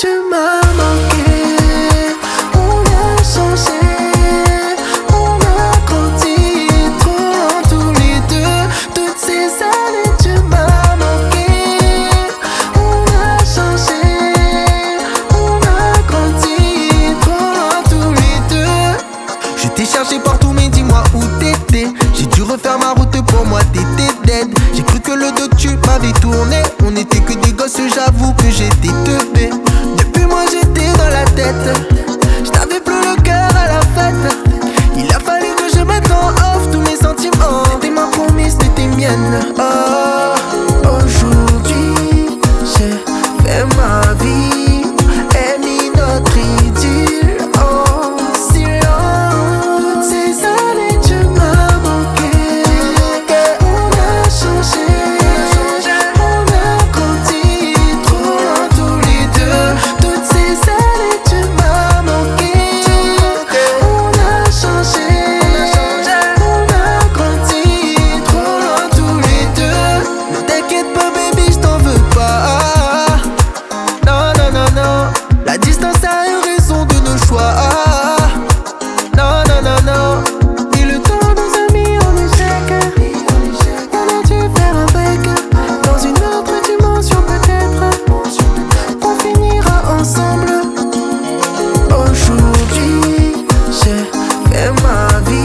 tu m'as manqué. On a changé, on a grandi trop loin tous les deux. Toutes ces années tu m'as manqué. On a changé, on a grandi trop loin tous les deux. Je t'ai cherché partout mais dis-moi où t'étais. J'ai dû refaire ma route pour moi, t'étais dead. J'ai cru que le dos tu m'avais tourné. On n'était que des gosses, j'avoue que j'étais teubé. Depuis moi j'étais dans la tête, j't'avais plus le cœur à la fête. Il a fallu que je mette en off tous mes sentiments. T'étais ma promise, t'étais mienne. Oh, aujourd'hui j'ai fait ma vie et mis notre idylle en silence. Toutes ces années tu m'as manqué. On a changé, on a grandi trop loin tous les deux. Toutes ces années tu m'as manqué. On a changé, on a grandi trop loin tous les deux. Ne t'inquiète pas baby, je t'en veux pas. Non, non, non, non. La distance a eu raison de nos choix. Non, non, non, non. Et le temps nous a mis en échec. On a dû faire un break. Dans une autre dimension peut-être on finira ensemble. Aujourd'hui j'ai fait ma vie